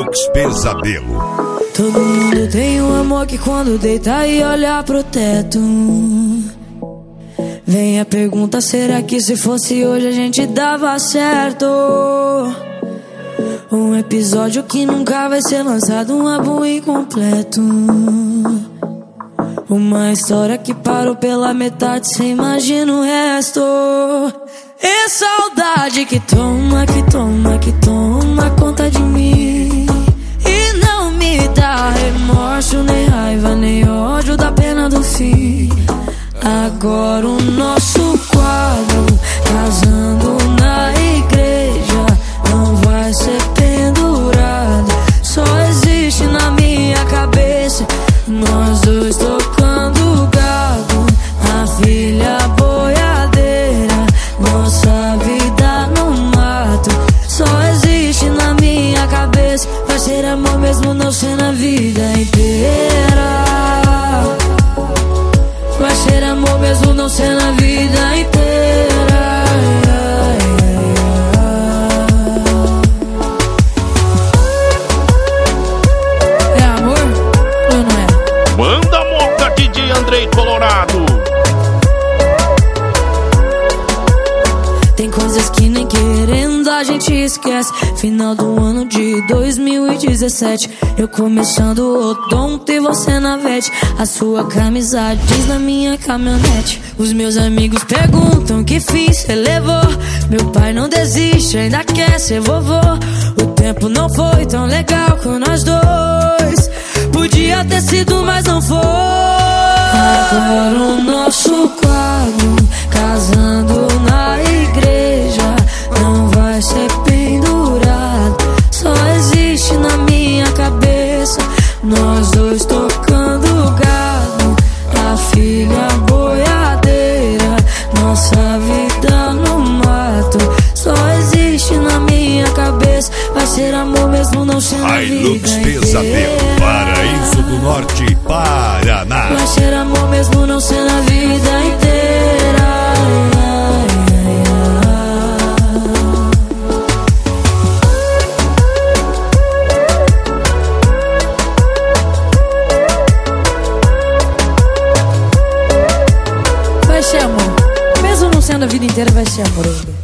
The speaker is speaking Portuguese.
Lux Pesadelo. Todo mundo tem um amor que quando deita e olha pro teto, vem a pergunta, será que se fosse hoje a gente dava certo? Um episódio que nunca vai ser lançado, um álbum incompleto, uma história que parou pela metade, cê imagina o resto. É saudade que toma, que toma, que toma conta de mim, e não me dá remorso, nem raiva, nem ódio da pena do fim. Agora o nosso quadro, casando na igreja, não vai ser pendurado, só existe na minha cabeça. Nós dois tocando gado, a filha boiadeira, nossa vida no mato, só existe na minha cabeça. Vai ser amor mesmo não ser na vida inteira, vai ser amor mesmo não ser na vida inteira. É amor ou não é? Manda moca, DJ Andrei Colorado. Tem coisas que nem querendo a gente esquece. Final do ano de 2017, eu começando o odonto e você na vete. A sua camisa diz na minha caminhonete. Os meus amigos perguntam que fim cê levou. Meu pai não desiste, ainda quer ser vovô. O tempo não foi tão legal com nós dois, podia ter sido, mas não foi. Agora o nosso quadro, casando na igreja, não vai ser pendurado, só existe na minha cabeça. Nós dois tocando gado, a filha boiadeira, nossa vida no mato, só existe na minha cabeça. Vai ser amor mesmo não ser na vida Lux Pesadelo, Paraíso do Norte, Paraná. Vai ser amor mesmo não ser na vida inteira. Vai ser amor mesmo não sendo a vida inteira, vai ser amor ainda.